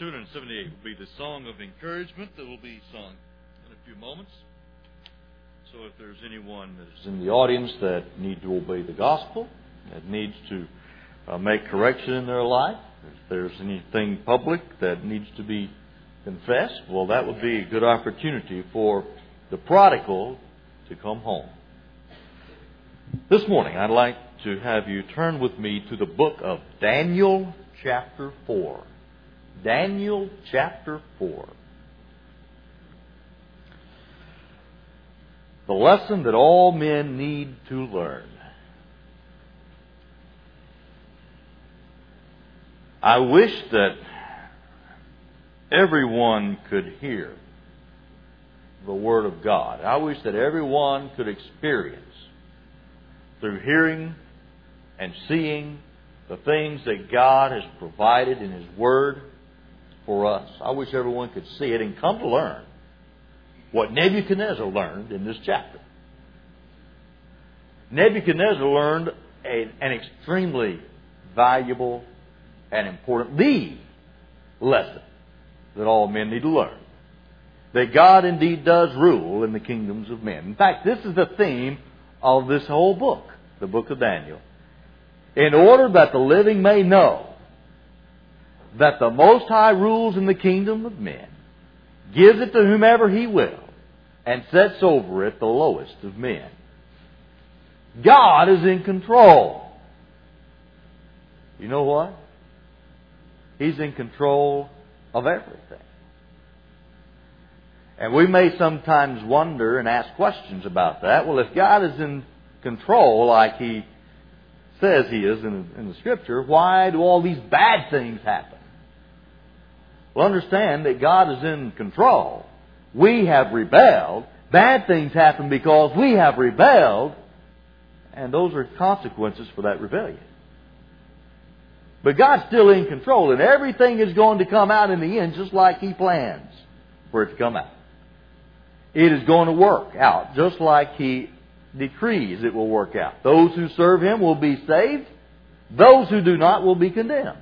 278 will be the song of encouragement that will be sung in a few moments. So if there's anyone that's in the audience that need to obey the gospel, that needs to make correction in their life, if there's anything public that needs to be confessed, well, that would be a good opportunity for the prodigal to come home. This morning, I'd like to have you turn with me to the book of Daniel chapter 4. Daniel chapter 4. The lesson that all men need to learn. I wish that everyone could hear the Word of God. I wish that everyone could experience, through hearing and seeing, the things that God has provided in His Word for us. I wish everyone could see it and come to learn what Nebuchadnezzar learned in this chapter. Nebuchadnezzar learned an extremely valuable and important, the lesson that all men need to learn. That God indeed does rule in the kingdoms of men. In fact, this is the theme of this whole book, the book of Daniel. In order that the living may know that the Most High rules in the kingdom of men, gives it to whomever He will, and sets over it the lowest of men. God is in control. You know what? He's in control of everything. And we may sometimes wonder and ask questions about that. Well, if God is in control like He says He is in the Scripture, why do all these bad things happen? Well, understand that God is in control. We have rebelled. Bad things happen because we have rebelled. And those are consequences for that rebellion. But God's still in control. And everything is going to come out in the end just like He plans for it to come out. It is going to work out just like He decrees it will work out. Those who serve Him will be saved. Those who do not will be condemned.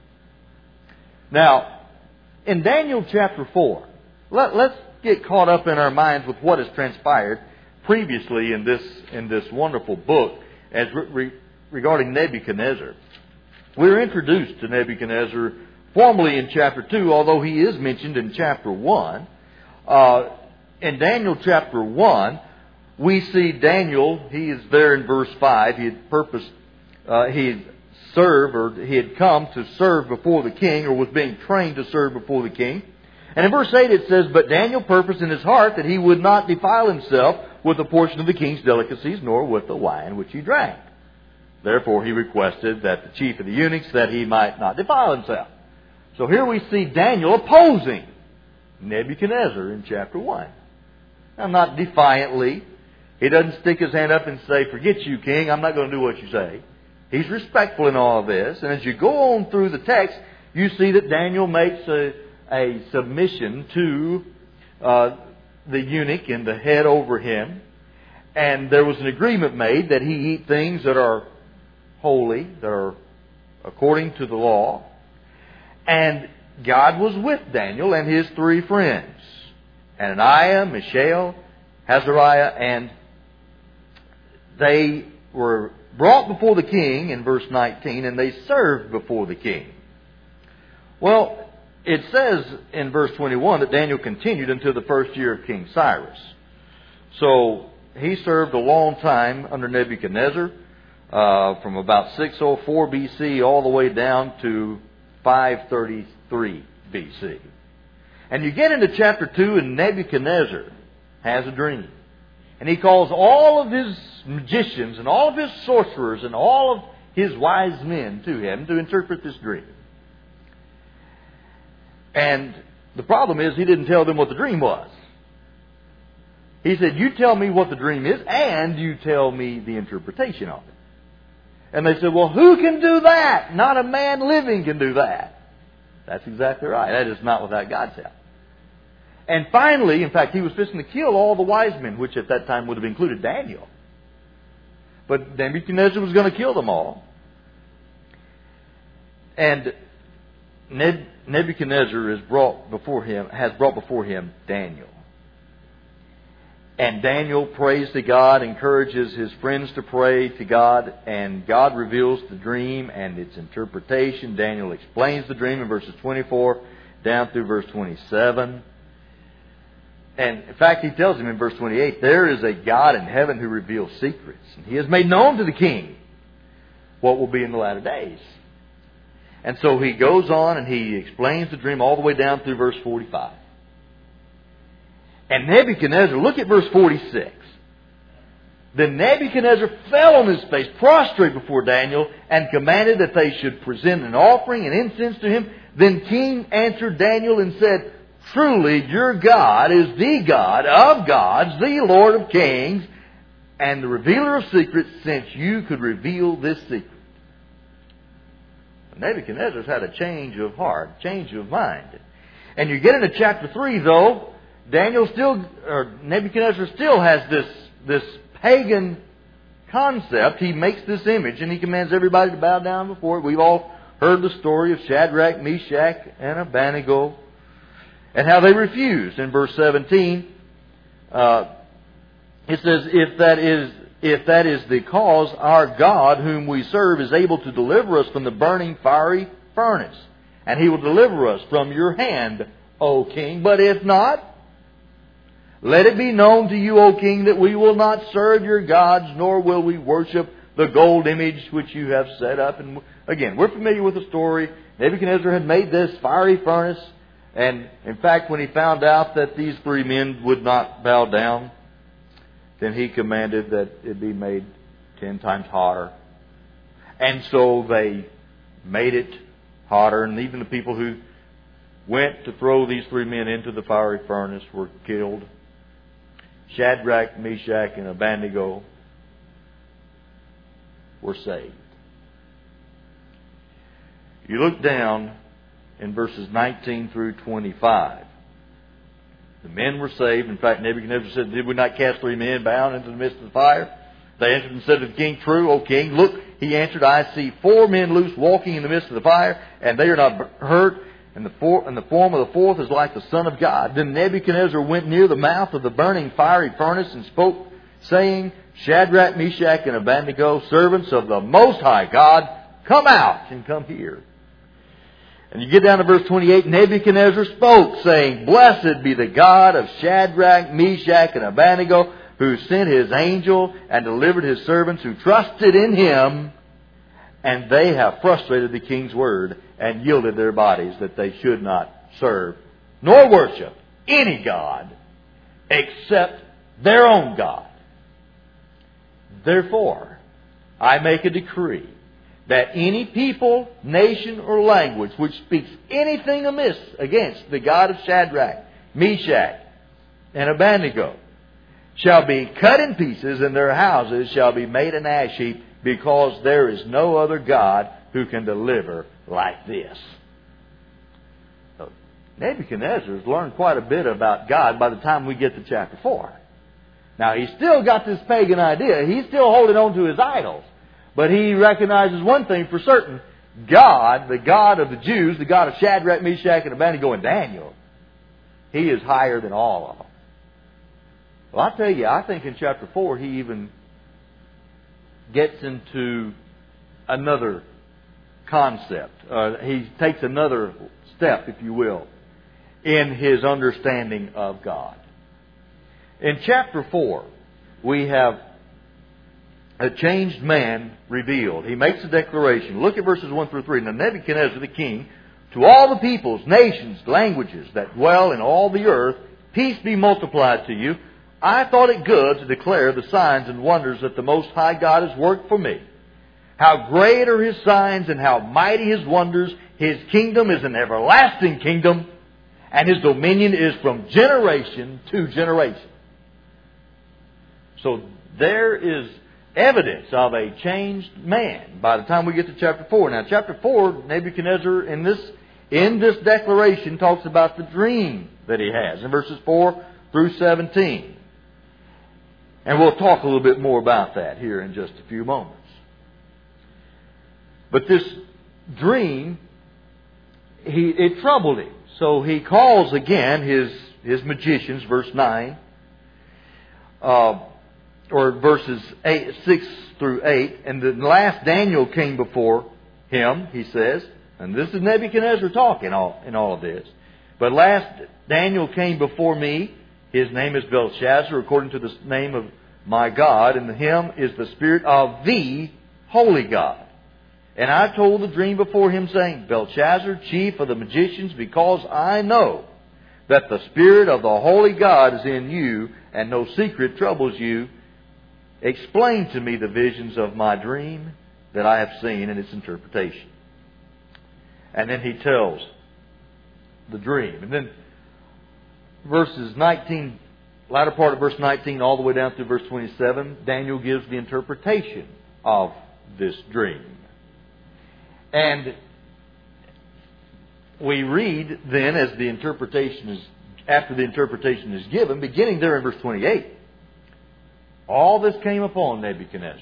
Now, in Daniel chapter 4, let's get caught up in our minds with what has transpired previously in this wonderful book as regarding Nebuchadnezzar. We're introduced to Nebuchadnezzar formally in chapter 2, although he is mentioned in chapter 1. In Daniel chapter 1, we see Daniel, he is there in verse 5. He had come to serve before the king, or was being trained to serve before the king. And in verse 8 it says, "But Daniel purposed in his heart that he would not defile himself with a portion of the king's delicacies, nor with the wine which he drank. Therefore he requested that the chief of the eunuchs, that he might not defile himself." So here we see Daniel opposing Nebuchadnezzar in chapter 1. Now, not defiantly. He doesn't stick his hand up and say, "Forget you, king, I'm not going to do what you say." He's respectful in all of this. And as you go on through the text, you see that Daniel makes a submission to the eunuch and the head over him. And there was an agreement made that he eat things that are holy, that are according to the law. And God was with Daniel and his three friends, Hananiah, Mishael, Azariah, and they were brought before the king in verse 19, and they served before the king. Well, it says in verse 21 that Daniel continued until the first year of King Cyrus. So he served a long time under Nebuchadnezzar, from about 604 BC all the way down to 533 BC. And you get into chapter 2, and Nebuchadnezzar has a dream. And he calls all of his magicians and all of his sorcerers and all of his wise men to him to interpret this dream. And the problem is he didn't tell them what the dream was. He said, "You tell me what the dream is, and you tell me the interpretation of it." And they said, "Well, who can do that? Not a man living can do that." That's exactly right. That is not without God's help. And finally, in fact, he was fixing to kill all the wise men, which at that time would have included Daniel. But Nebuchadnezzar was going to kill them all. And Nebuchadnezzar has brought before him Daniel. And Daniel prays to God, encourages his friends to pray to God, and God reveals the dream and its interpretation. Daniel explains the dream in verses 24 down through verse 27. And in fact, he tells him in verse 28, there is a God in heaven who reveals secrets, and He has made known to the king what will be in the latter days. And so he goes on and he explains the dream all the way down through verse 45. And Nebuchadnezzar, look at verse 46. Then Nebuchadnezzar fell on his face, prostrate before Daniel, and commanded that they should present an offering and incense to him. Then King answered Daniel and said, truly your God is the God of gods, the Lord of kings, and the revealer of secrets, since you could reveal this secret. Nebuchadnezzar's had a change of heart, change of mind. And you get into chapter 3, though, Nebuchadnezzar still has this pagan concept. He makes this image and he commands everybody to bow down before it. We've all heard the story of Shadrach, Meshach, and Abednego and how they refused. In verse 17, it says, if that is the cause, our God whom we serve is able to deliver us from the burning fiery furnace, and He will deliver us from your hand, O King. But if not, let it be known to you, O King, that we will not serve your gods, nor will we worship the gold image which you have set up. And again, we're familiar with the story. Nebuchadnezzar had made this fiery furnace, and in fact, when he found out that these three men would not bow down, then he commanded that it be made 10 times hotter. And so they made it hotter, and even the people who went to throw these three men into the fiery furnace were killed. Shadrach, Meshach, and Abednego were saved. You look down in verses 19 through 25. The men were saved. In fact, Nebuchadnezzar said, did we not cast three men bound into the midst of the fire? They answered and said to the king, true, O king. Look, he answered, I see 4 men loose walking in the midst of the fire, and they are not hurt. And the form of the fourth is like the Son of God. Then Nebuchadnezzar went near the mouth of the burning fiery furnace and spoke, saying, Shadrach, Meshach, and Abednego, servants of the Most High God, come out and come here. And you get down to verse 28, Nebuchadnezzar spoke, saying, blessed be the God of Shadrach, Meshach, and Abednego, who sent His angel and delivered His servants who trusted in Him, and they have frustrated the king's word and yielded their bodies that they should not serve nor worship any god except their own God. Therefore, I make a decree that any people, nation, or language which speaks anything amiss against the God of Shadrach, Meshach, and Abednego shall be cut in pieces, and their houses shall be made an ash heap, because there is no other God who can deliver like this. So, Nebuchadnezzar has learned quite a bit about God by the time we get to chapter 4. Now, he's still got this pagan idea. He's still holding on to his idols. But he recognizes one thing for certain. God, the God of the Jews, the God of Shadrach, Meshach, and Abednego, and Daniel, He is higher than all of them. Well, I tell you, I think in chapter 4 he even gets into another concept. He takes another step, if you will, in his understanding of God. In chapter 4, we have a changed man revealed. He makes a declaration. Look at verses 1 through 3. Now Nebuchadnezzar the king, to all the peoples, nations, languages that dwell in all the earth, peace be multiplied to you. I thought it good to declare the signs and wonders that the Most High God has worked for me. How great are His signs and how mighty His wonders. His kingdom is an everlasting kingdom, and His dominion is from generation to generation. So there is evidence of a changed man by the time we get to chapter 4. Now, chapter 4, Nebuchadnezzar in this declaration talks about the dream that he has in verses 4 through 17. And we'll talk a little bit more about that here in just a few moments. But this dream it troubled him. So he calls again his magicians, verse 9, or verses 6 through 8. And the last Daniel came before him, he says. And this is Nebuchadnezzar talking in all of this. But last Daniel came before me. His name is Belshazzar, according to the name of my God. And him is the spirit of the holy God. And I told the dream before him, saying, Belshazzar, chief of the magicians, because I know that the spirit of the holy God is in you, and no secret troubles you, explain to me the visions of my dream that I have seen and its interpretation. And then he tells the dream. And then verses 19, latter part of verse 19 all the way down through verse 27, Daniel gives the interpretation of this dream. And we read then as the interpretation is, after the interpretation is given, beginning there in verse 28, all this came upon Nebuchadnezzar.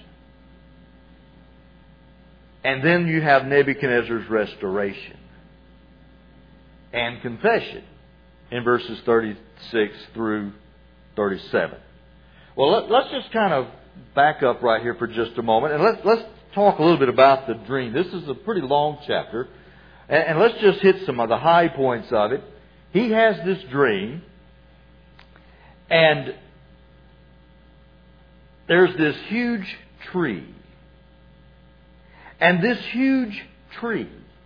And then you have Nebuchadnezzar's restoration and confession in verses 36 through 37. Well, let's just kind of back up right here for just a moment, and let's talk a little bit about the dream. This is a pretty long chapter, and let's just hit some of the high points of it. He has this dream, and there's this huge tree. And this huge tree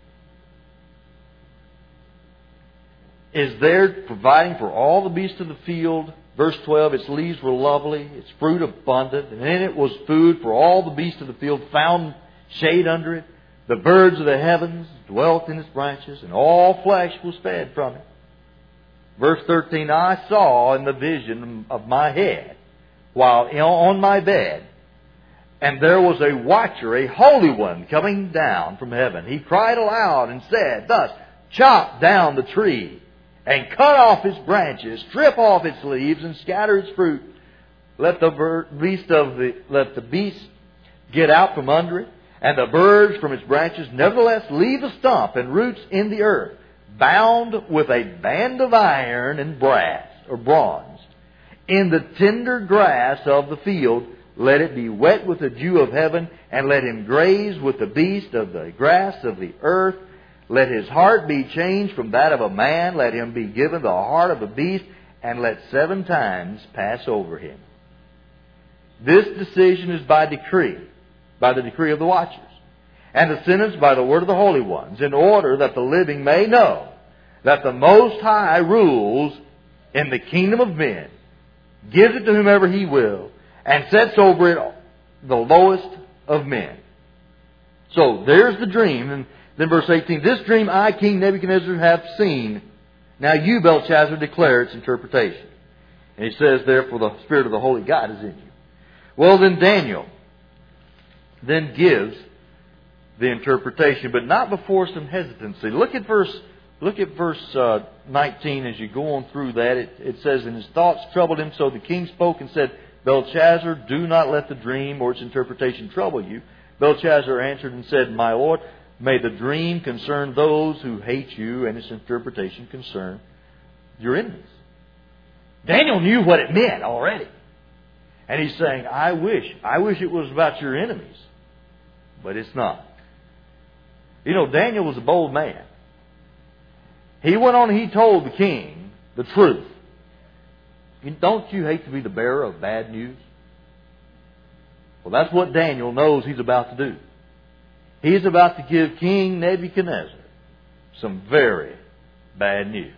is there providing for all the beasts of the field. Verse 12, its leaves were lovely, its fruit abundant, and in it was food for all the beasts of the field, found shade under it. The birds of the heavens dwelt in its branches, and all flesh was fed from it. Verse 13, I saw in the vision of my head, while on my bed, and there was a watcher, a holy one, coming down from heaven. He cried aloud and said, thus, chop down the tree, and cut off its branches, strip off its leaves, and scatter its fruit. Let the beast get out from under it, and the birds from its branches. Nevertheless, leave the stump and roots in the earth, bound with a band of iron and brass or bronze. In the tender grass of the field, let it be wet with the dew of heaven, and let him graze with the beast of the grass of the earth. Let his heart be changed from that of a man. Let him be given the heart of a beast, and let 7 times pass over him. This decision is by decree, by the decree of the watchers, and the sentence by the word of the holy ones, in order that the living may know that the Most High rules in the kingdom of men, gives it to whomever He will, and sets over it the lowest of men. So there's the dream. And then verse 18, this dream I, King Nebuchadnezzar, have seen. Now you, Belshazzar, declare its interpretation. And he says, therefore, the Spirit of the Holy God is in you. Well, then Daniel then gives the interpretation, but not before some hesitancy. Look at verse 19 as you go on through that. It says, and his thoughts troubled him, so the king spoke and said, Belshazzar, do not let the dream or its interpretation trouble you. Belshazzar answered and said, my lord, may the dream concern those who hate you, and its interpretation concern your enemies. Daniel knew what it meant already. And he's saying, I wish it was about your enemies. But it's not. You know, Daniel was a bold man. He went on and he told the king the truth. Don't you hate to be the bearer of bad news? Well, that's what Daniel knows he's about to do. He's about to give King Nebuchadnezzar some very bad news.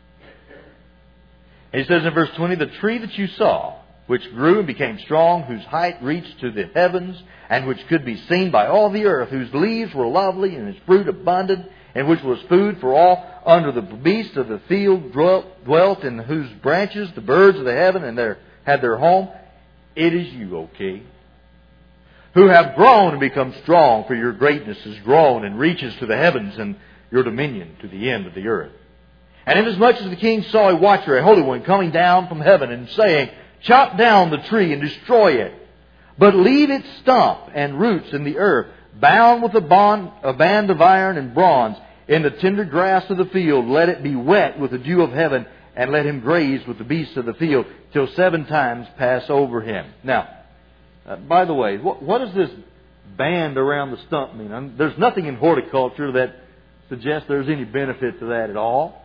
He says in verse 20, the tree that you saw, which grew and became strong, whose height reached to the heavens, and which could be seen by all the earth, whose leaves were lovely, and its fruit abundant, and which was food for all, under the beasts of the field dwelt, in whose branches the birds of the heaven had their home. It is you, O king, who have grown and become strong, for your greatness is grown and reaches to the heavens, and your dominion to the end of the earth. And inasmuch as the king saw a watcher, a holy one, coming down from heaven, and saying, chop down the tree and destroy it, but leave its stump and roots in the earth, bound with a band of iron and bronze. in the tender grass of the field, let it be wet with the dew of heaven, and let him graze with the beasts of the field, till 7 times pass over him. Now, by the way, what does this band around the stump mean? There's nothing in horticulture that suggests there's any benefit to that at all.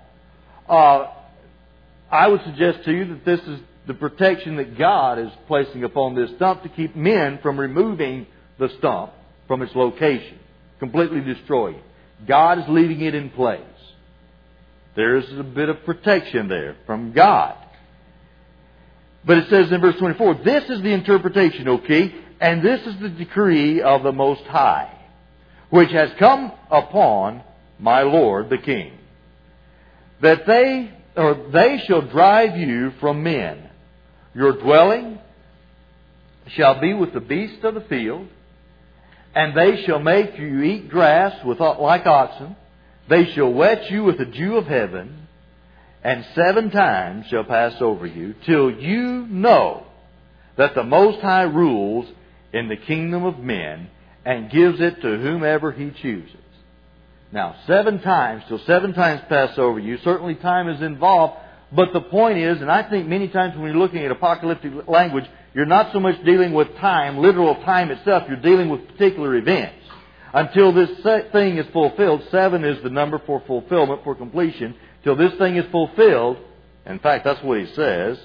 I would suggest to you that this is the protection that God is placing upon this stump to keep men from removing the stump from its location, completely destroying it. God is leaving it in place. There's a bit of protection there from God. But it says in verse 24, this is the interpretation, okay, and this is the decree of the Most High, which has come upon my Lord the King, that they shall drive you from men. Your dwelling shall be with the beasts of the field, and they shall make you eat grass like oxen. They shall wet you with the dew of heaven, and 7 times shall pass over you, till you know that the Most High rules in the kingdom of men, and gives it to whomever He chooses. Now, 7 times, till 7 times pass over you. Certainly time is involved, but the point is, and I think many times when you're looking at apocalyptic language, you're not so much dealing with time, literal time itself, you're dealing with particular events. Until this thing is fulfilled, 7 is the number for fulfillment, for completion. Till this thing is fulfilled, in fact, that's what he says,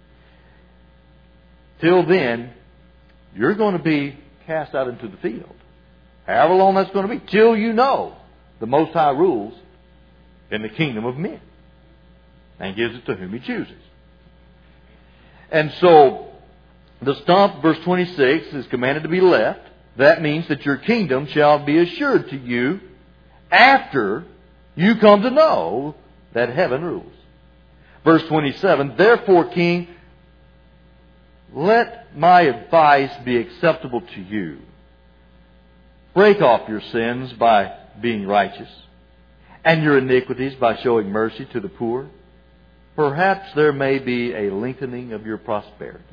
till then, you're going to be cast out into the field. However long that's going to be, till you know the Most High rules in the kingdom of men, and gives it to whom He chooses. And so, the stump, verse 26, is commanded to be left. That means that your kingdom shall be assured to you after you come to know that heaven rules. Verse 27, therefore, King, let my advice be acceptable to you. Break off your sins by being righteous, and your iniquities by showing mercy to the poor. Perhaps there may be a lengthening of your prosperity.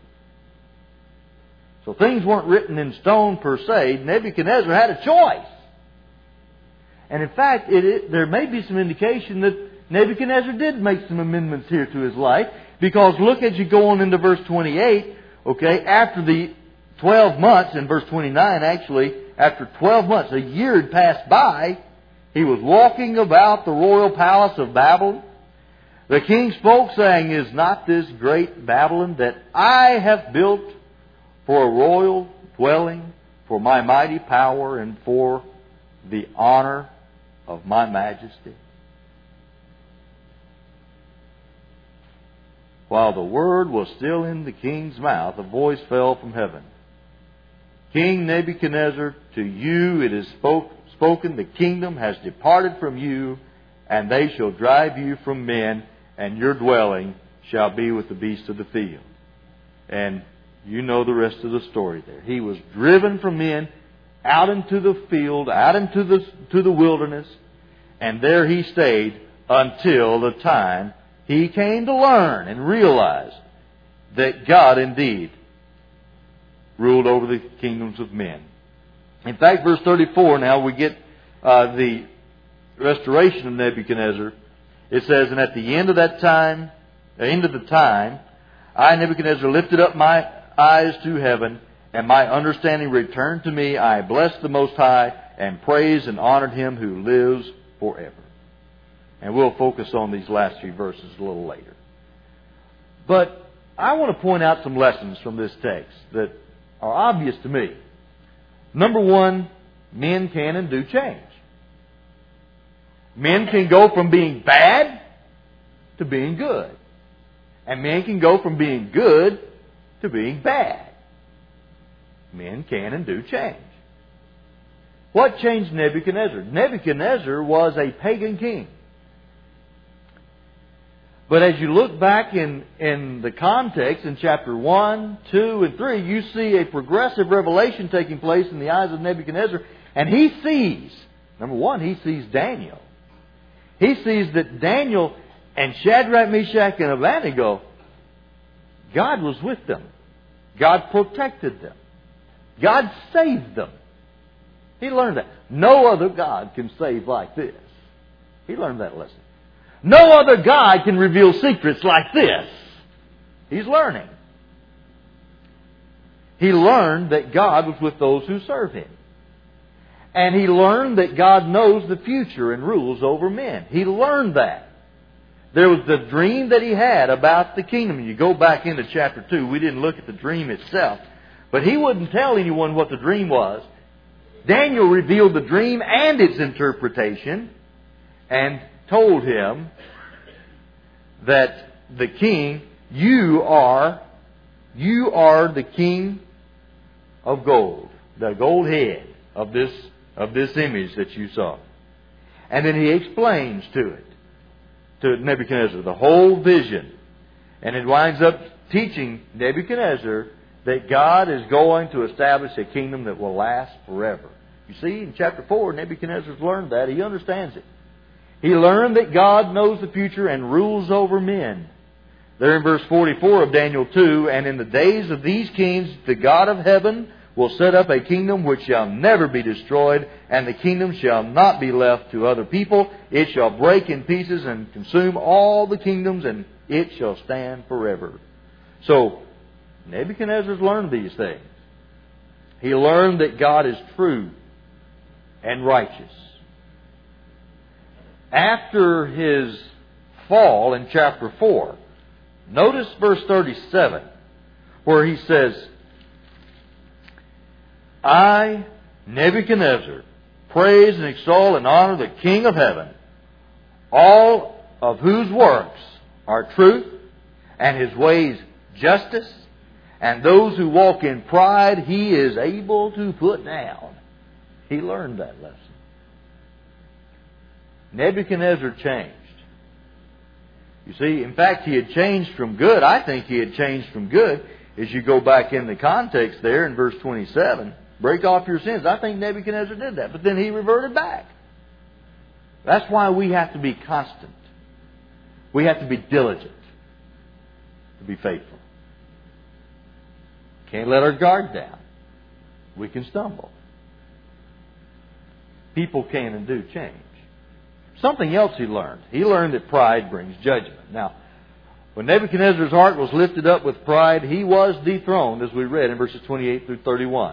So things weren't written in stone per se. Nebuchadnezzar had a choice. And in fact, there may be some indication that Nebuchadnezzar did make some amendments here to his life. Because look as you go on into verse 28, okay, after the 12 months, in verse 29 actually, after 12 months, a year had passed by, he was walking about the royal palace of Babylon. The king spoke, saying, is not this great Babylon that I have built for a royal dwelling, for my mighty power, and for the honor of my majesty? While the word was still in the king's mouth, a voice fell from heaven. King Nebuchadnezzar, to you it is spoken, the kingdom has departed from you, and they shall drive you from men, and your dwelling shall be with the beasts of the field. And you know the rest of the story there. He was driven from men out into the field, out into the wilderness, and there he stayed until the time he came to learn and realize that God indeed ruled over the kingdoms of men. In fact, verse 34, now we get the restoration of Nebuchadnezzar. It says, and at the end of the time, I, Nebuchadnezzar, lifted up my eyes to heaven, and my understanding returned to me. I blessed the Most High, and praised and honored Him who lives forever. And we'll focus on these last few verses a little later. But I want to point out some lessons from this text that are obvious to me. Number one, men can and do change. Men can go from being bad to being good. And men can go from being good to being bad. Men can and do change. What changed Nebuchadnezzar? Nebuchadnezzar was a pagan king. But as you look back in the context, in chapter 1, 2, and 3, you see a progressive revelation taking place in the eyes of Nebuchadnezzar. And he sees, number one, he sees Daniel. He sees that Daniel and Shadrach, Meshach, and Abednego, God was with them. God protected them. God saved them. He learned that. No other God can save like this. He learned that lesson. No other God can reveal secrets like this. He's learning. He learned that God was with those who serve Him. And he learned that God knows the future and rules over men. He learned that. There was the dream that he had about the kingdom. You go back into chapter 2. We didn't look at the dream itself. But he wouldn't tell anyone what the dream was. Daniel revealed the dream and its interpretation and told him that the king, you are the king of gold, the gold head of this image that you saw. And then he explains to Nebuchadnezzar the whole vision. And it winds up teaching Nebuchadnezzar that God is going to establish a kingdom that will last forever. You see, in chapter 4, Nebuchadnezzar's learned that. He understands it. He learned that God knows the future and rules over men. There in verse 44 of Daniel 2, and in the days of these kings, the God of heaven will set up a kingdom which shall never be destroyed, and the kingdom shall not be left to other people. It shall break in pieces and consume all the kingdoms, and it shall stand forever. So, Nebuchadnezzar's learned these things. He learned that God is true and righteous. After his fall in chapter 4, notice verse 37, where he says, I, Nebuchadnezzar, praise and extol and honor the King of heaven, all of whose works are truth, and His ways justice, and those who walk in pride He is able to put down. He learned that lesson. Nebuchadnezzar changed. You see, in fact, he had changed from good. I think he had changed from good. As you go back in the context there in verse 27, break off your sins. I think Nebuchadnezzar did that. But then he reverted back. That's why we have to be constant. We have to be diligent to be faithful. Can't let our guard down. We can stumble. People can and do change. Something else he learned. He learned that pride brings judgment. Now, when Nebuchadnezzar's heart was lifted up with pride, he was dethroned, as we read in verses 28 through 31.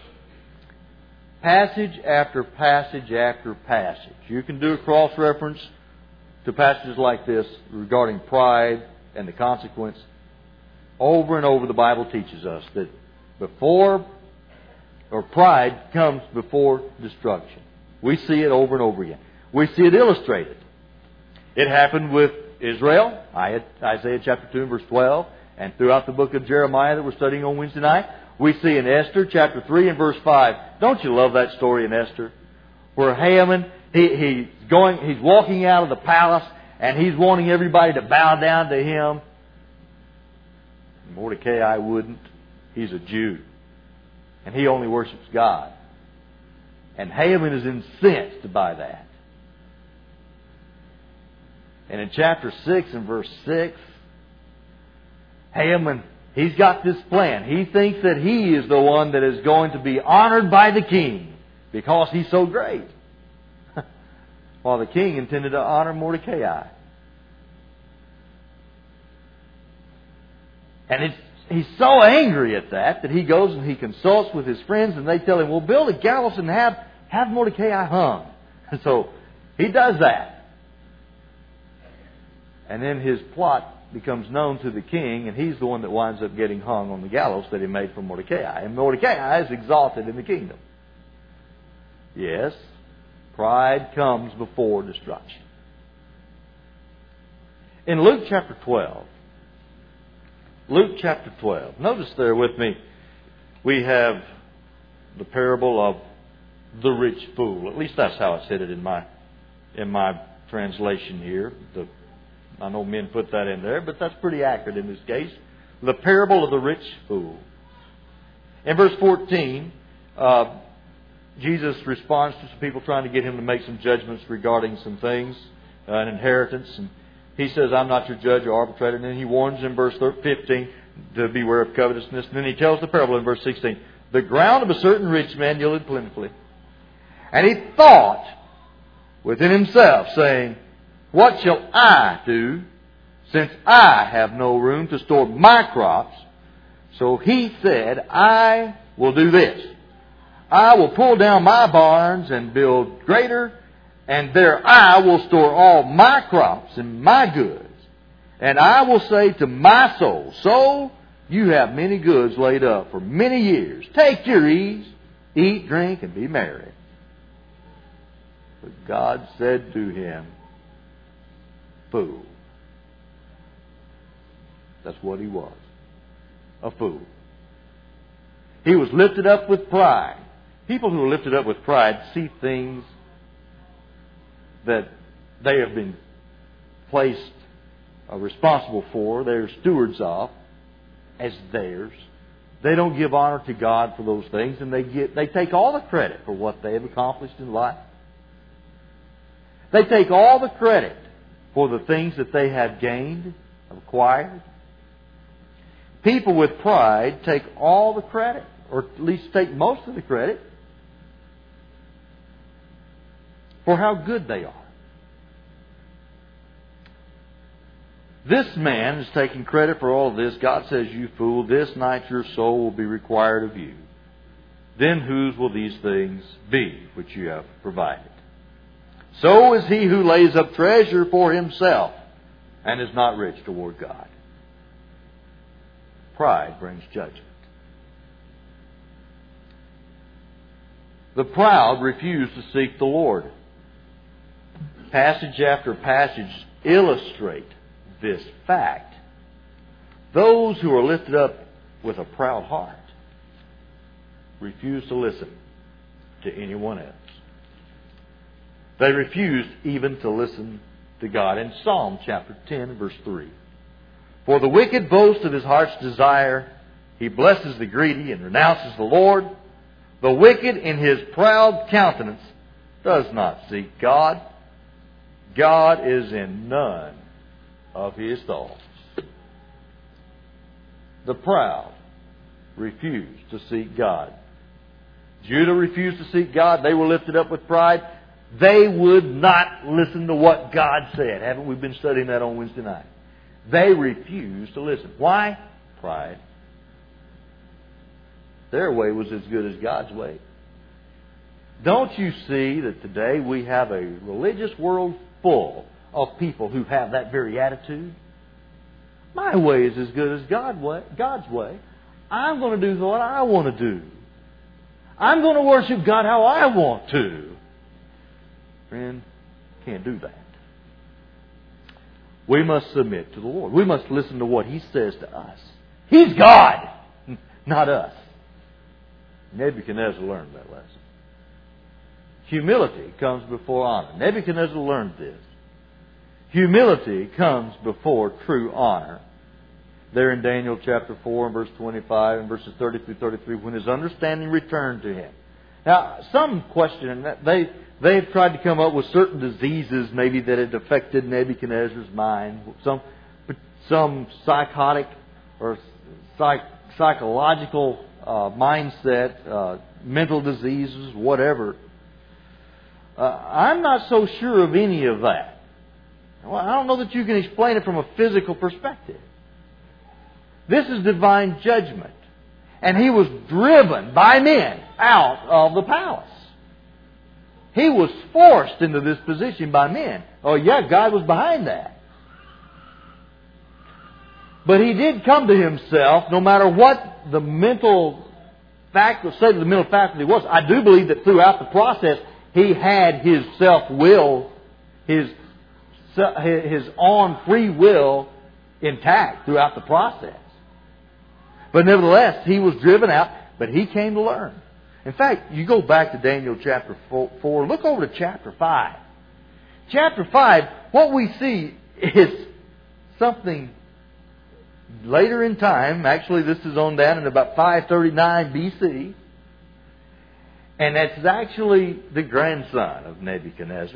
Passage after passage after passage. You can do a cross-reference to passages like this regarding pride and the consequence. Over and over the Bible teaches us that pride comes before destruction. We see it over and over again. We see it illustrated. It happened with Israel, Isaiah chapter 2 and verse 12, and throughout the book of Jeremiah that we're studying on Wednesday night. We see in Esther chapter 3 and verse 5. Don't you love that story in Esther? Where Haman, he's walking out of the palace and he's wanting everybody to bow down to him. Mordecai wouldn't. He's a Jew. And he only worships God. And Haman is incensed by that. And in chapter 6 and verse 6, Haman, he's got this plan. He thinks that he is the one that is going to be honored by the king because he's so great. While the king intended to honor Mordecai. And he's so angry at that he goes and he consults with his friends and they tell him, well, build a gallows and have Mordecai hung. And so he does that. And then his plot becomes known to the king, and he's the one that winds up getting hung on the gallows that he made for Mordecai. And Mordecai is exalted in the kingdom. Yes, pride comes before destruction. In Luke chapter 12, notice there with me, we have the parable of the rich fool. At least that's how it's headed in my translation here. I know men put that in there, but that's pretty accurate in this case. The parable of the rich fool. In verse 14, Jesus responds to some people trying to get him to make some judgments regarding some things, an inheritance. And he says, I'm not your judge or arbitrator. And then he warns in verse 15 to beware of covetousness. And then he tells the parable in verse 16. The ground of a certain rich man yielded plentifully. And he thought within himself, saying, What shall I do, since I have no room to store my crops? So he said, I will do this. I will pull down my barns and build greater, and there I will store all my crops and my goods. And I will say to my soul, Soul, you have many goods laid up for many years. Take your ease, eat, drink, and be merry. But God said to him, Fool. That's what he was. A fool. He was lifted up with pride. People who are lifted up with pride see things that they have been placed responsible for, they're stewards of, as theirs. They don't give honor to God for those things, and they take all the credit for what they have accomplished in life. They take all the credit for the things that they have gained, acquired. People with pride take all the credit, or at least take most of the credit, for how good they are. This man is taking credit for all of this. God says, You fool, this night your soul will be required of you. Then whose will these things be which you have provided? So is he who lays up treasure for himself and is not rich toward God. Pride brings judgment. The proud refuse to seek the Lord. Passage after passage illustrate this fact. Those who are lifted up with a proud heart refuse to listen to anyone else. They refused even to listen to God. In Psalm chapter 10, verse 3. For the wicked boast of his heart's desire. He blesses the greedy and renounces the Lord. The wicked in his proud countenance does not seek God. God is in none of his thoughts. The proud refuse to seek God. Judah refused to seek God. They were lifted up with pride. They would not listen to what God said. Haven't we been studying that on Wednesday night? They refused to listen. Why? Pride. Their way was as good as God's way. Don't you see that today we have a religious world full of people who have that very attitude? My way is as good as God's way. I'm going to do what I want to do. I'm going to worship God how I want to. Friend, can't do that. We must submit to the Lord. We must listen to what He says to us. He's God, not us. Nebuchadnezzar learned that lesson. Humility comes before honor. Nebuchadnezzar learned this. Humility comes before true honor. There in Daniel chapter 4 and verse 25 and verses 30 through 33, when his understanding returned to him. Now, some question that they've tried to come up with certain diseases maybe that had affected Nebuchadnezzar's mind. Some psychotic or psychological mindset, mental diseases, whatever. I'm not so sure of any of that. Well, I don't know that you can explain it from a physical perspective. This is divine judgment. And he was driven by men out of the palace. He was forced into this position by men. Oh yeah, God was behind that. But he did come to himself, no matter what the mental state of the mental faculty was. I do believe that throughout the process, he had his self-will, his own free will intact throughout the process. But nevertheless, he was driven out, but he came to learn. In fact, you go back to Daniel chapter 4, look over to chapter 5. Chapter 5, what we see is something later in time. Actually, this is on down in about 539 BC. And that's actually the grandson of Nebuchadnezzar.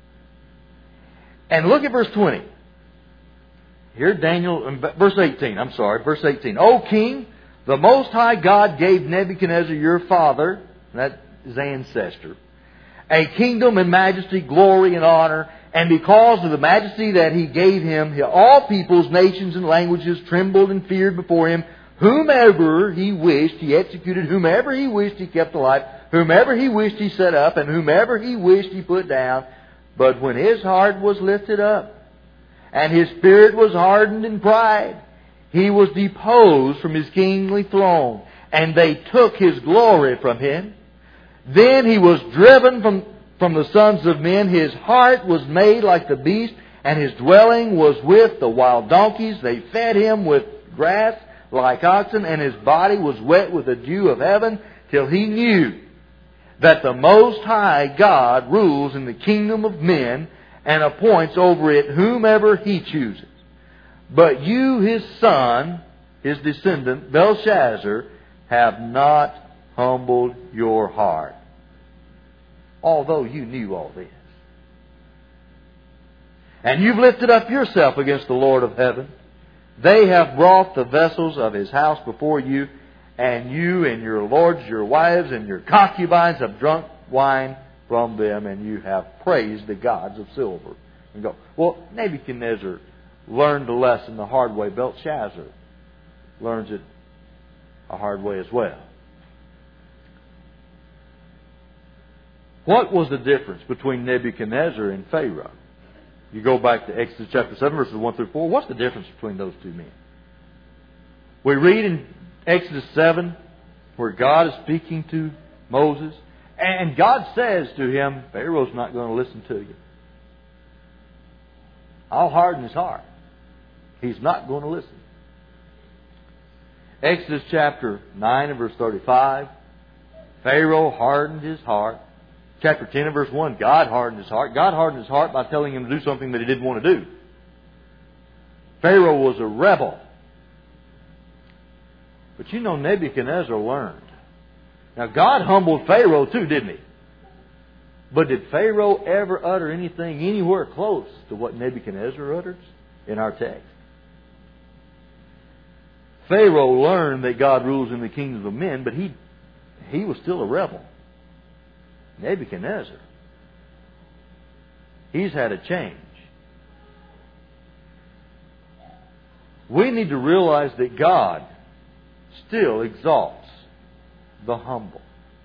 And look at verse 20. Here Daniel, verse 18, verse 18. O king, the Most High God gave Nebuchadnezzar your father, that is ancestor, a kingdom and majesty, glory and honor. And because of the majesty that He gave Him, all peoples, nations, and languages trembled and feared before Him. Whomever He wished, He executed. Whomever He wished, He kept alive. Whomever He wished, He set up. And whomever He wished, He put down. But when His heart was lifted up, and His spirit was hardened in pride, He was deposed from His kingly throne, and they took His glory from Him. Then He was driven from the sons of men. His heart was made like the beast, and His dwelling was with the wild donkeys. They fed Him with grass like oxen, and His body was wet with the dew of heaven, till He knew that the Most High God rules in the kingdom of men, and appoints over it whomever He chooses. But you, His son, His descendant, Belshazzar, have not humbled your heart, although you knew all this. And you've lifted up yourself against the Lord of heaven. They have brought the vessels of His house before you, and you and your lords, your wives, and your concubines have drunk wine from them, and you have praised the gods of silver. And go, well, Nebuchadnezzar learned the lesson the hard way. Belshazzar learns it a hard way as well. What was the difference between Nebuchadnezzar and Pharaoh? You go back to Exodus chapter 7, verses 1 through 4. What's the difference between those two men? We read in Exodus 7 where God is speaking to Moses, and God says to him, Pharaoh's not going to listen to you. I'll harden his heart. He's not going to listen. Exodus chapter 9 and verse 35, Pharaoh hardened his heart. Chapter 10 and verse 1, God hardened his heart. God hardened his heart by telling him to do something that he didn't want to do. Pharaoh was a rebel. But you know, Nebuchadnezzar learned. Now, God humbled Pharaoh too, didn't He? But did Pharaoh ever utter anything anywhere close to what Nebuchadnezzar utters in our text? Pharaoh learned that God rules in the kingdoms of men, but he was still a rebel. Nebuchadnezzar, he's had a change. We need to realize that God still exalts the humble.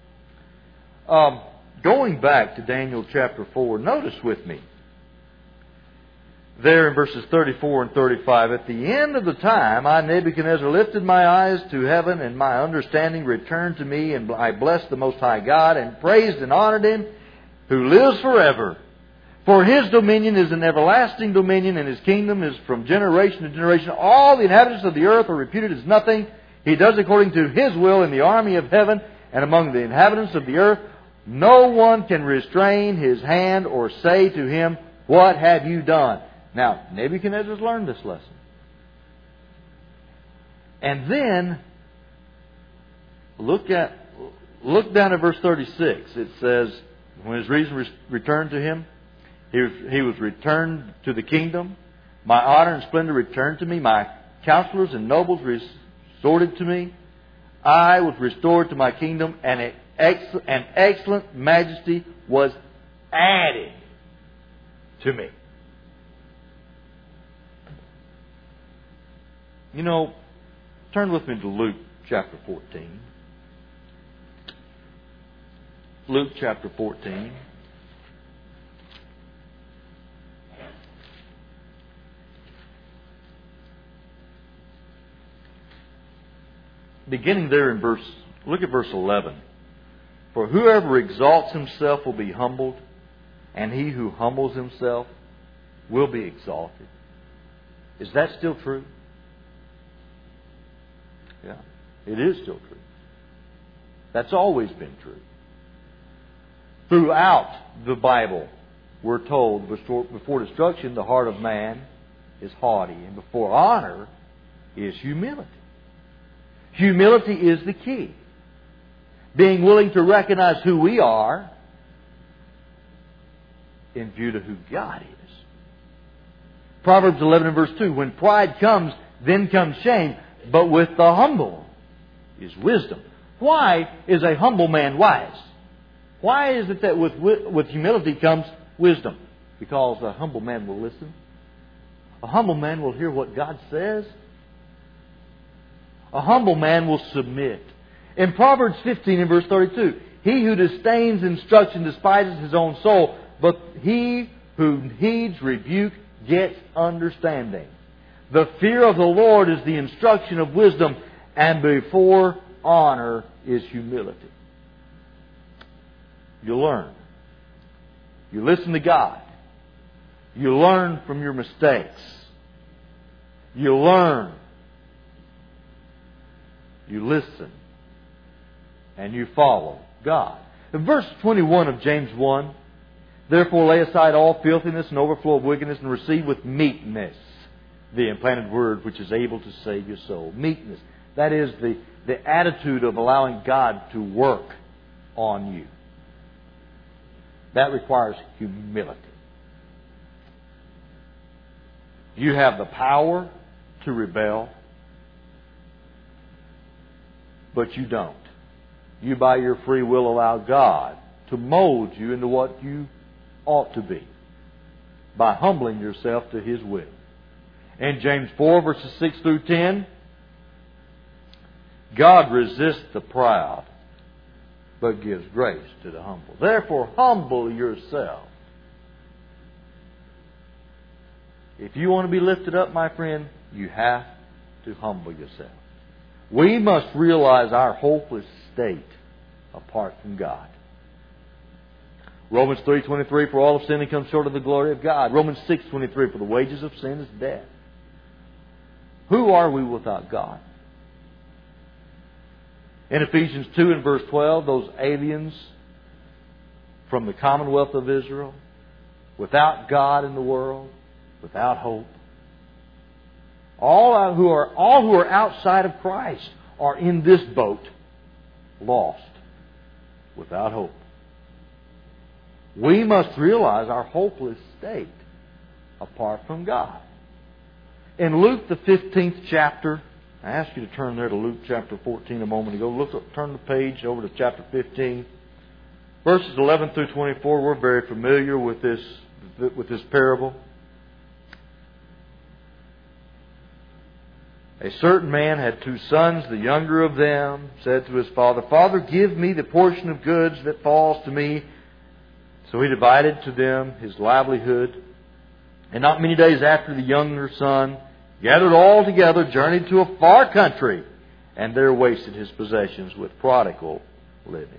Going back to Daniel chapter 4, notice with me there in verses 34 and 35, at the end of the time, I, Nebuchadnezzar, lifted my eyes to heaven, and my understanding returned to me, and I blessed the Most High God, and praised and honored Him, who lives forever. For His dominion is an everlasting dominion, and His kingdom is from generation to generation. All the inhabitants of the earth are reputed as nothing. He does according to His will in the army of heaven, and among the inhabitants of the earth. No one can restrain His hand or say to Him, what have you done? Now, Nebuchadnezzar's learned this lesson. And then, look down at verse 36. It says, when his reason returned to him, he was returned to the kingdom. My honor and splendor returned to me. My counselors and nobles resorted to me. I was restored to my kingdom, and an excellent majesty was added to me. You know, turn with me to Luke chapter 14. Luke chapter 14. Beginning there in look at verse 11. For whoever exalts himself will be humbled, and he who humbles himself will be exalted. Is that still true? Yeah, it is still true. That's always been true. Throughout the Bible, we're told before destruction, the heart of man is haughty, and before honor is humility. Humility is the key. Being willing to recognize who we are in view to who God is. Proverbs 11 and verse 2, when pride comes, then comes shame, but with the humble is wisdom. Why is a humble man wise? Why is it that with humility comes wisdom? Because a humble man will listen. A humble man will hear what God says. A humble man will submit. In Proverbs 15 and verse 32, he who disdains instruction despises his own soul, but he who heeds rebuke gets understanding. The fear of the Lord is the instruction of wisdom, and before honor is humility. You learn. You listen to God. You learn from your mistakes. You learn. You listen. And you follow God. In verse 21 of James 1, therefore lay aside all filthiness and overflow of wickedness, and receive with meekness the implanted word which is able to save your soul. Meekness. That is the attitude of allowing God to work on you. That requires humility. You have the power to rebel, but you don't. You, by your free will, allow God to mold you into what you ought to be by humbling yourself to His will. In James 4, verses 6 through 10, God resists the proud, but gives grace to the humble. Therefore, humble yourself. If you want to be lifted up, my friend, you have to humble yourself. We must realize our hopeless state apart from God. Romans 3:23, for all have sinned and come short of the glory of God. Romans 6:23, for the wages of sin is death. Who are we without God? In Ephesians 2 and verse 12, those aliens from the commonwealth of Israel, without God in the world, without hope. All who are outside of Christ are in this boat, lost, without hope. We must realize our hopeless state apart from God. In Luke the 15th chapter, I asked you to turn there to Luke chapter 14 a moment ago. Turn the page over to chapter 15. Verses 11 through 24, we're very familiar with this parable. A certain man had 2 sons. The younger of them said to his father, Father, give me the portion of goods that falls to me. So he divided to them his livelihood. And not many days after, the younger son gathered all together, journeyed to a far country, and there wasted his possessions with prodigal living.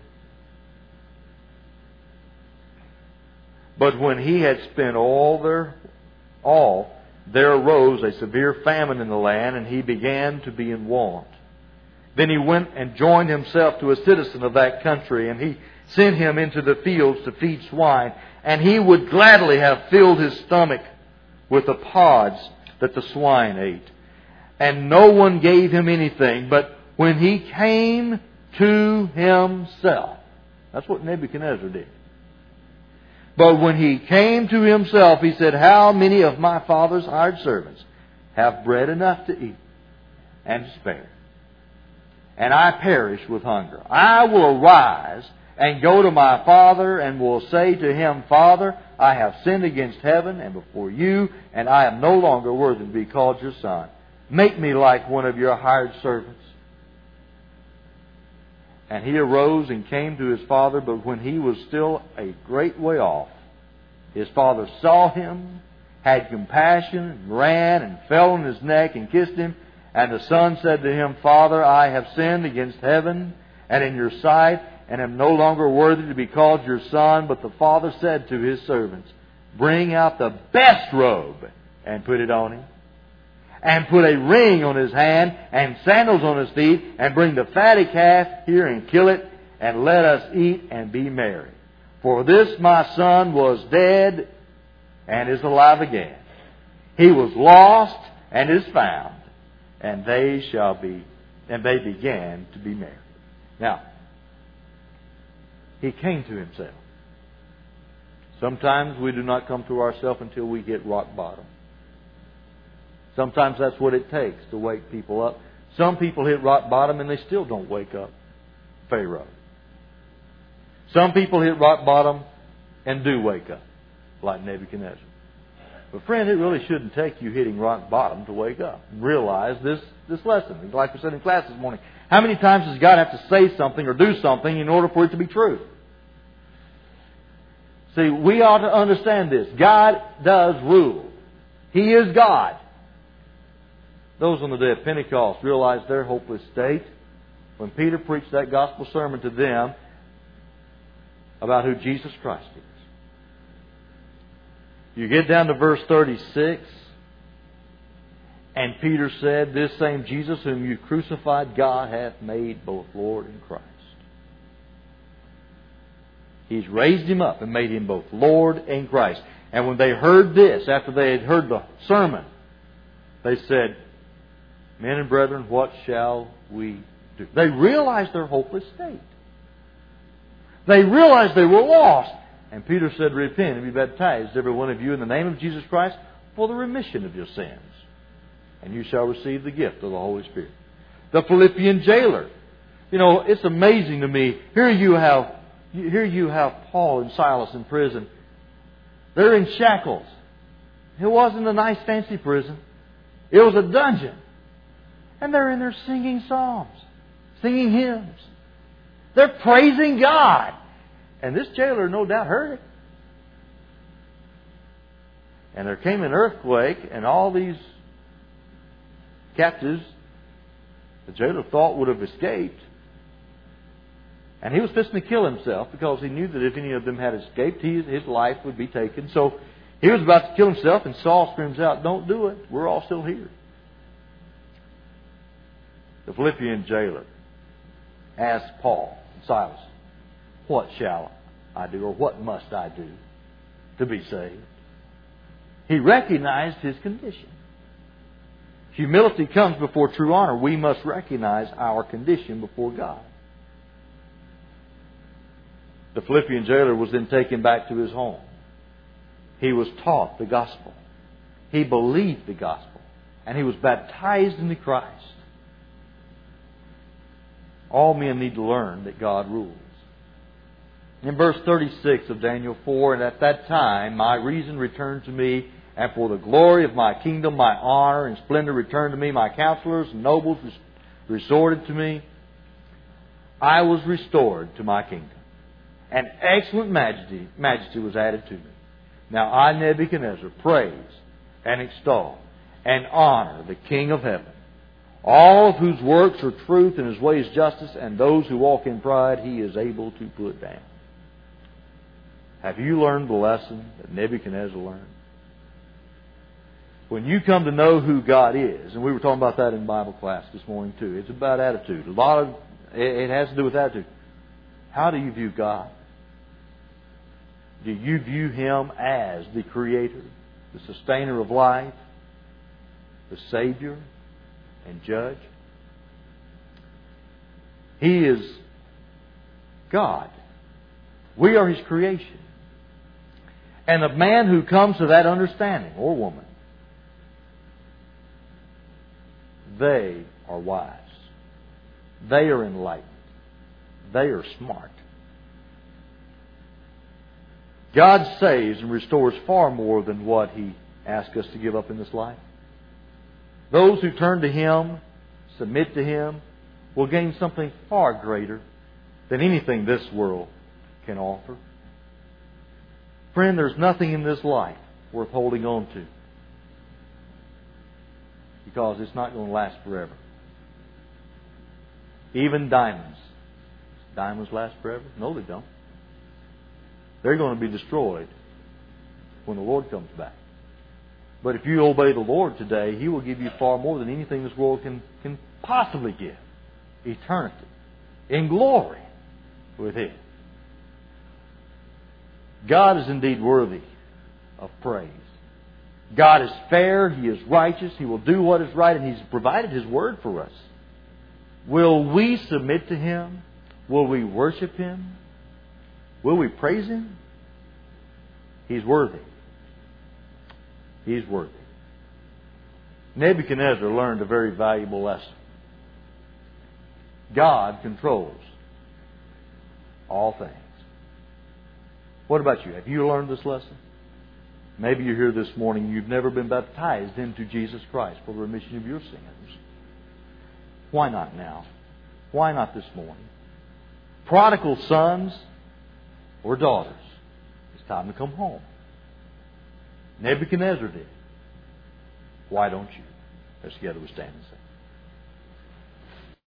But when he had spent all, there arose a severe famine in the land, and he began to be in want. Then he went and joined himself to a citizen of that country, and he sent him into the fields to feed swine. And he would gladly have filled his stomach with the pods that the swine ate. And no one gave him anything, but when he came to himself, that's what Nebuchadnezzar did. But when he came to himself, he said, how many of my father's hired servants have bread enough to eat and to spare? And I perish with hunger. I will arise and go to my father, and will say to him, Father, I have sinned against heaven and before you, and I am no longer worthy to be called your son. Make me like one of your hired servants. And he arose and came to his father, but when he was still a great way off, his father saw him, had compassion, and ran and fell on his neck and kissed him. And the son said to him, Father, I have sinned against heaven and in your sight, and am no longer worthy to be called your son. But the father said to his servants, Bring out the best robe and put it on him, and put a ring on his hand and sandals on his feet, and bring the fatty calf here and kill it, and let us eat and be merry. For this my son was dead and is alive again. He was lost and is found, and they began to be merry. Now, he came to himself. Sometimes we do not come to ourselves until we hit rock bottom. Sometimes that's what it takes to wake people up. Some people hit rock bottom and they still don't wake up. Pharaoh. Some people hit rock bottom and do wake up, like Nebuchadnezzar. But friend, it really shouldn't take you hitting rock bottom to wake up. Realize this lesson. Like we said in class this morning, how many times does God have to say something or do something in order for it to be true? See, we ought to understand this. God does rule. He is God. Those on the day of Pentecost realized their hopeless state when Peter preached that gospel sermon to them about who Jesus Christ is. You get down to verse 36, and Peter said, "This same Jesus whom you crucified, God hath made both Lord and Christ." He's raised Him up and made Him both Lord and Christ. And when they heard this, after they had heard the sermon, they said, "Men and brethren, what shall we do?" They realized their hopeless state. They realized they were lost. And Peter said, "Repent and be baptized, every one of you, in the name of Jesus Christ, for the remission of your sins. And you shall receive the gift of the Holy Spirit." The Philippian jailer. You know, it's amazing to me. Here you have Paul and Silas in prison. They're in shackles. It wasn't a nice fancy prison. It was a dungeon. And they're in there singing psalms, singing hymns. They're praising God. And this jailer no doubt heard it. And there came an earthquake, and all these captives the jailer thought would have escaped. And he was fixing to kill himself because he knew that if any of them had escaped, his life would be taken. So he was about to kill himself, and Saul screams out, "Don't do it. We're all still here." The Philippian jailer asked Paul and Silas, "What shall I do, or what must I do to be saved?" He recognized his condition. Humility comes before true honor. We must recognize our condition before God. The Philippian jailer was then taken back to his home. He was taught the gospel. He believed the gospel. And he was baptized into Christ. All men need to learn that God rules. In verse 36 of Daniel 4, "And at that time my reason returned to me, and for the glory of my kingdom my honor and splendor returned to me. My counselors and nobles resorted to me. I was restored to my kingdom. And excellent majesty was added to me. Now I, Nebuchadnezzar, praise and extol and honor the King of heaven, all of whose works are truth and His ways justice, and those who walk in pride He is able to put down." Have you learned the lesson that Nebuchadnezzar learned? When you come to know who God is, and we were talking about that in Bible class this morning too, it's about attitude. It has to do with attitude. How do you view God? Do you view Him as the Creator, the Sustainer of life, the Savior and Judge? He is God. We are His creation. And the man who comes to that understanding, or woman, they are wise. They are enlightened. They are smart. God saves and restores far more than what He asks us to give up in this life. Those who turn to Him, submit to Him, will gain something far greater than anything this world can offer. Friend, there's nothing in this life worth holding on to, because it's not going to last forever. Even diamonds. Diamonds last forever? No, they don't. They're going to be destroyed when the Lord comes back. But if you obey the Lord today, He will give you far more than anything this world can possibly give. Eternity. In glory with Him. God is indeed worthy of praise. God is fair. He is righteous. He will do what is right, and He's provided His word for us. Will we submit to Him? Will we worship Him? Will we praise Him? He's worthy. He's worthy. Nebuchadnezzar learned a very valuable lesson. God controls all things. What about you? Have you learned this lesson? Maybe you're here this morning and you've never been baptized into Jesus Christ for the remission of your sins. Why not now? Why not this morning? Prodigal sons or daughters, it's time to come home. Nebuchadnezzar did. Why don't you? Let's together we stand and sing.